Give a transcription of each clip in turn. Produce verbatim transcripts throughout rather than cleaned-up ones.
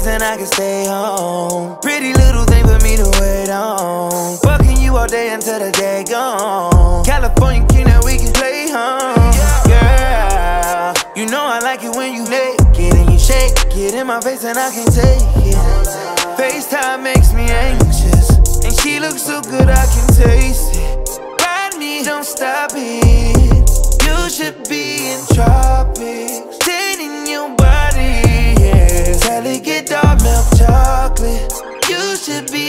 face and I can stay home. Pretty little thing for me to wait on. Fucking you all day until the day gone. California king that we can play home. Girl, you know I like it when you naked and you shake it in my face and I can't take it. FaceTime makes me anxious, and she looks so good I can taste it. Ride me, don't stop it. You should be in tropics, dating your body, yeah. Sally get dark milk chocolate. You should be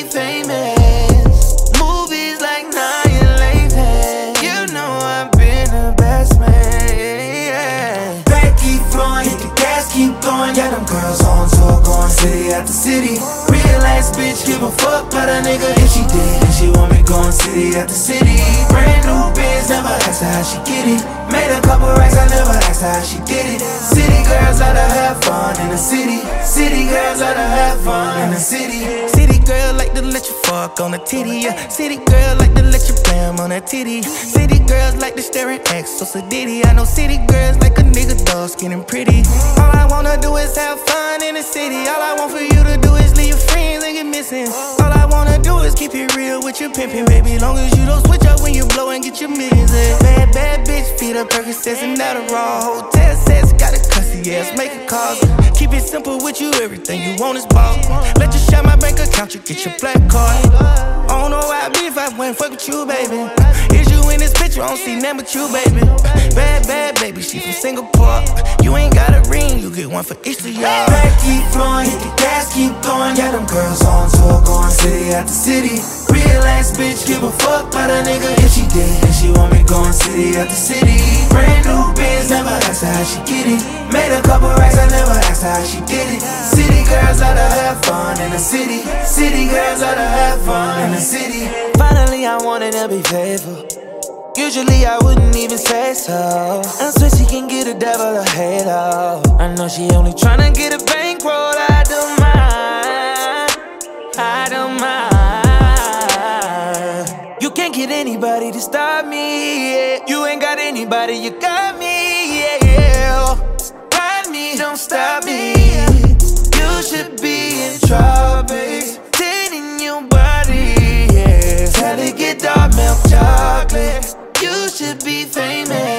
famous. Movies like Annihilation. You know I've been the best man, yeah. Back keep flowing, hit the gas, keep going. Yeah, them girls on tour, going city after city. Real ass bitch, give a fuck about a nigga if she did. And she want me going city after city. Brand new biz, never asked her how she get it. Made a couple racks, I never asked her how she did it. City girls like to have fun in the city. City girls like to have fun in the city. City girl like to let you fuck on the titty, yeah. City girl like to let you blam on that titty. City girls like to stare and act so sedity. I know city girls like a nigga dog skin and pretty. All I wanna do is have fun in the city. All I want for you to do is leave your friends and get missing. All I wanna do is keep it real with your pimpin', baby. Long as you don't switch up when you blow and get your millions in. Bad, bad bitch, feed up Percocets and Adderall. Hotel sets, got a cussy ass, make a call. Keep it simple with you, everything you want is ball. Let you share my bank account, you get your black card. I don't know why I be if I wouldn't fuck with you, baby. Is you in this picture, I don't see nothing but you, baby. Bad, bad baby, she from Singapore. You ain't got a ring, you get one for each of y'all. Back keep flowing, hit the gas, keep going. Yeah, them girls on tour, going city after city. Real ass bitch, give a fuck about a nigga if she did. And she want me going city after city. Brand new biz, never asked her how she get it. Made a couple racks, I never asked her how she did it. City girls like to have fun in the city. City girls like to have fun in the city. Finally I wanted to be faithful. Usually I wouldn't even say so. I swear she can get a devil a halo. I know she only tryna get a bankroll. I don't mind, I don't mind. You can't get anybody to stop me, yeah. You ain't got anybody, you got me, yeah, yeah. Ride me, don't stop me. You should be in tropics, dating your body, yeah. Sally get dark milk chocolate. You should be famous.